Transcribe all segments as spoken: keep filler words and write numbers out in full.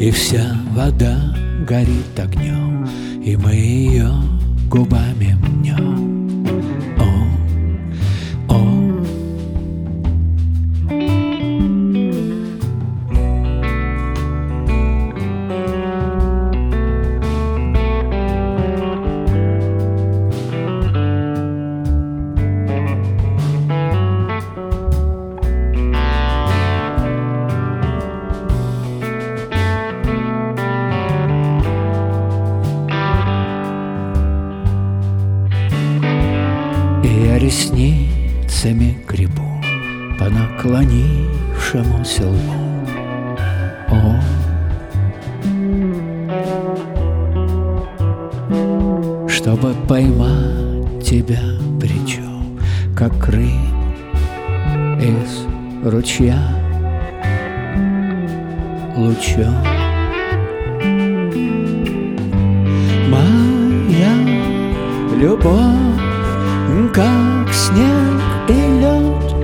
И вся вода горит огнем, и мы ее губами мнем. О, о. Я ресницами гребу по наклонившемуся лбу. О, чтобы поймать тебя причем, как рыбу из ручья лучом. Моя любовь, как снег и лед,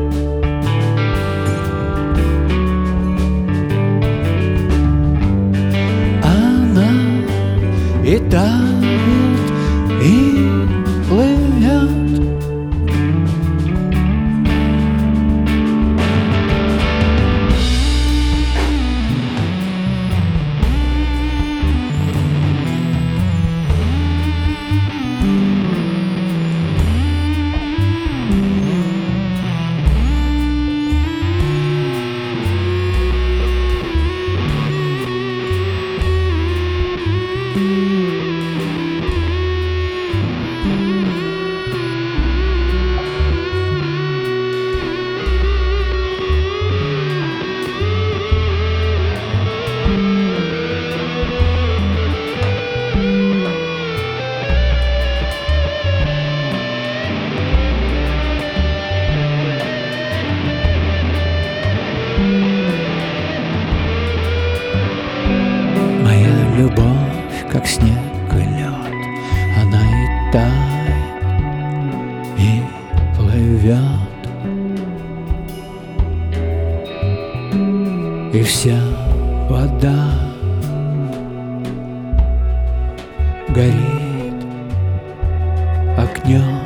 она и тает, и плывет. Любовь, как снег и лед, она и тает, и плывет. И вся вода горит огнем.